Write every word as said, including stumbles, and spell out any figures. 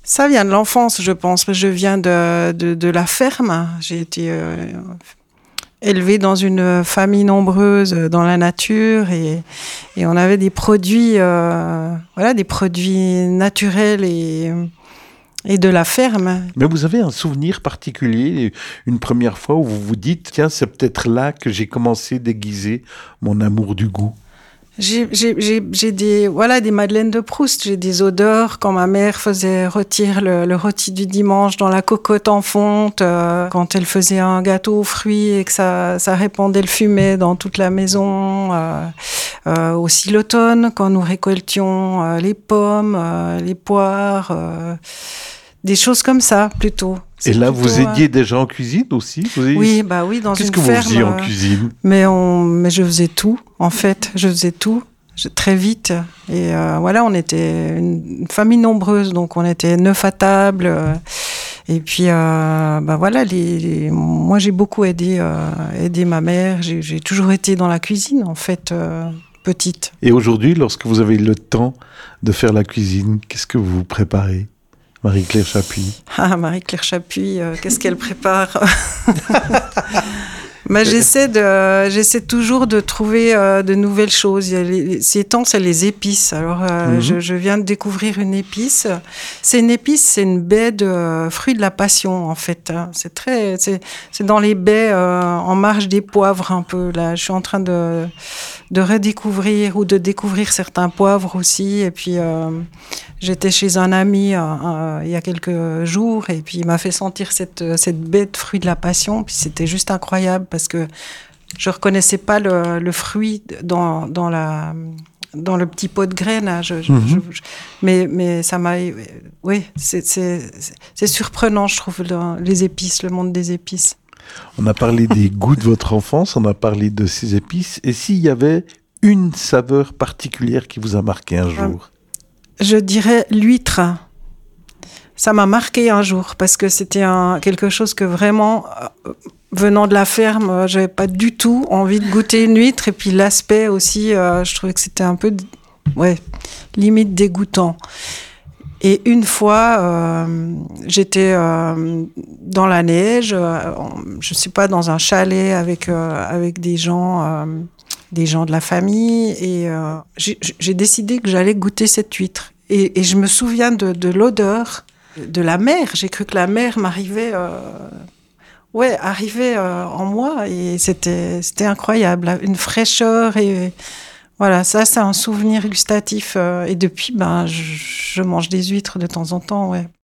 Ça vient de l'enfance, je pense. Je viens de, de, de la ferme. J'ai été euh, élevée dans une famille nombreuse, dans la nature, et, et on avait des produits, euh, voilà, des produits naturels et, et de la ferme. Mais vous avez un souvenir particulier, une première fois où vous vous dites, tiens, c'est peut-être là que j'ai commencé à déguiser mon amour du goût. J'ai, j'ai, j'ai, j'ai des, voilà, des madeleines de Proust. J'ai des odeurs quand ma mère faisait rôtir le, le rôti du dimanche dans la cocotte en fonte, euh, quand elle faisait un gâteau aux fruits et que ça, ça répandait le fumet dans toute la maison. Euh, euh, aussi l'automne, quand nous récoltions euh, les pommes, euh, les poires, euh, des choses comme ça plutôt. C'est et là, plutôt, vous aidiez euh... déjà en cuisine aussi? Vous avez... Oui, bah oui, dans Qu'est-ce une que ferme. Qu'est-ce que vous faisiez en cuisine? Mais, on, mais je faisais tout, en fait. Je faisais tout, je, très vite. Et euh, voilà, on était une, une famille nombreuse, donc on était neuf à table. Euh, et puis, euh, bah voilà, les, les, moi j'ai beaucoup aidé, euh, aidé ma mère. J'ai, j'ai toujours été dans la cuisine, en fait, euh, petite. Et aujourd'hui, lorsque vous avez le temps de faire la cuisine, qu'est-ce que vous préparez? Marie-Claire Chapuis. Ah, Marie-Claire Chapuis, euh, qu'est-ce qu'elle prépare? Mais j'essaie, de, j'essaie toujours de trouver euh, de nouvelles choses. Il y a les, ces temps, c'est les épices. Alors, euh, mm-hmm. je, je viens de découvrir une épice. C'est une épice, c'est une baie de euh, fruit de la passion, en fait. C'est très, c'est, c'est dans les baies euh, en marge des poivres, un peu. Là, je suis en train de, de redécouvrir ou de découvrir certains poivres aussi. Et puis, euh, j'étais chez un ami euh, euh, il y a quelques jours et puis il m'a fait sentir cette, cette baie de fruit de la passion. Puis c'était juste incroyable parce que je ne reconnaissais pas le, le fruit dans, dans, la, dans le petit pot de graines. Je, je, mm-hmm. je, mais, mais ça m'a... Oui, c'est, c'est, c'est surprenant, je trouve, le, les épices, le monde des épices. On a parlé des goûts de votre enfance, on a parlé de ces épices. Et s'il y avait une saveur particulière qui vous a marqué un jour? Je dirais l'huître. Ça m'a marqué un jour parce que c'était un, quelque chose que vraiment, euh, venant de la ferme, euh, j'avais pas du tout envie de goûter une huître. Et puis l'aspect aussi, euh, je trouvais que c'était un peu, ouais, limite dégoûtant. Et une fois, euh, j'étais euh, dans la neige, euh, je sais pas, dans un chalet avec, euh, avec des gens... Euh, des gens de la famille, et euh, j'ai, j'ai décidé que j'allais goûter cette huître. Et, et je me souviens de, de l'odeur de la mer. J'ai cru que la mer m'arrivait, euh, ouais, arrivait euh, en moi, et c'était, c'était incroyable. Une fraîcheur, et voilà, ça, c'est un souvenir gustatif. Euh, et depuis, ben, je, je mange des huîtres de temps en temps, ouais.